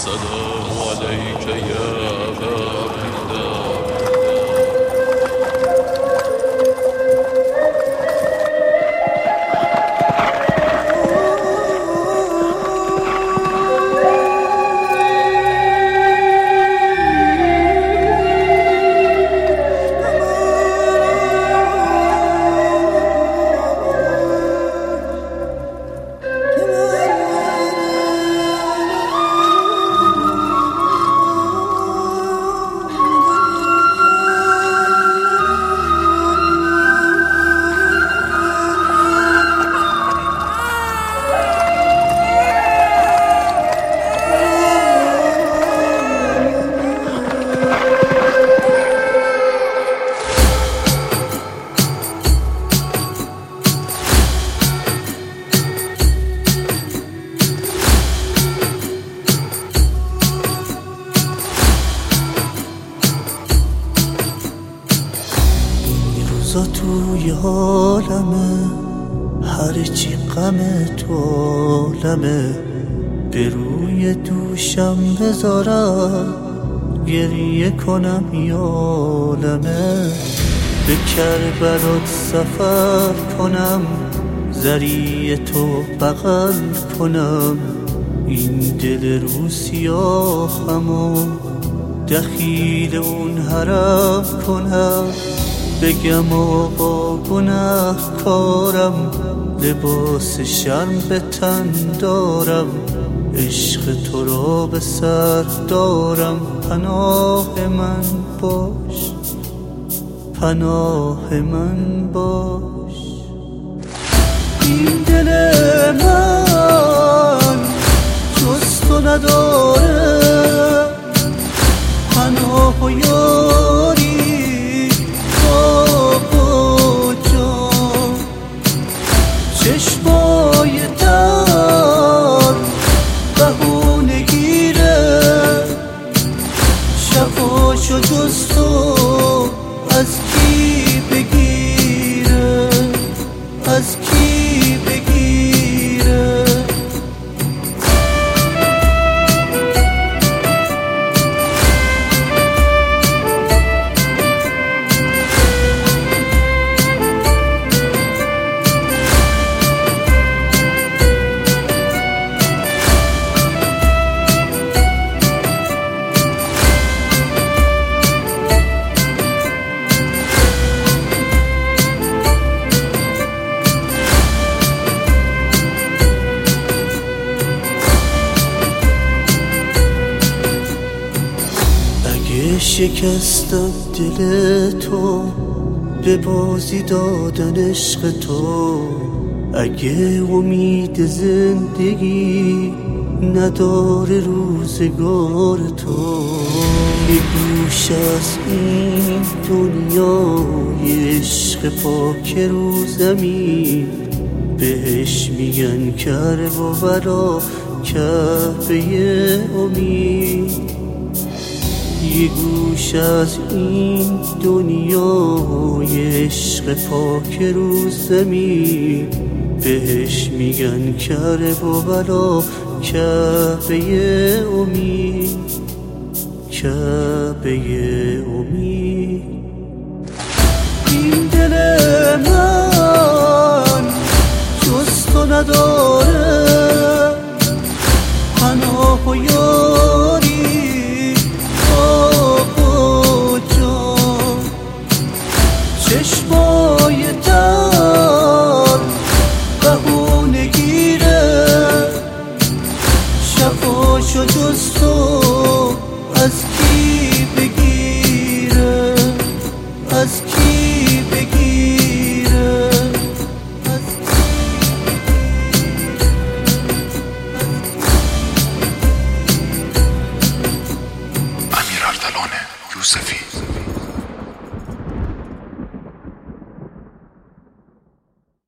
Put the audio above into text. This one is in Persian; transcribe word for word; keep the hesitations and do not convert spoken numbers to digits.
السلام عليك يا أبا عبد الله. روزا توی عالمه، هرچی غم تو عالمه، به روی دوشم بذارم گریه کنم یالمه. به کربلات سفر کنم، زری تو بغل کنم، این دل رو سیاهمو دخیل اون حرم کنم. بگم آقا گناه کارم، لباس شرم به تن دارم، عشق تو را به سر دارم. پناه من باش، پناه من باش. این دل من جز تو نداره، پناه و یاری چشمای در بهونه گیره، شفاشو جز تو از کی بگیره، از کی بگیره. شکستم دل تو، به بازی دادن عشق تو. اگه امید زندگی نداره روزگار تو، یه گوش از این دنیای عشق پاک رو زمین، بهش میگن کرب و بلا کعبه امید. یه گوش از این دنیای عشق پاک رو زمین، بهش میگن کرب و بلا کعبه امید، کعبه امید. این دل من جز تو نداره، پناه و یاری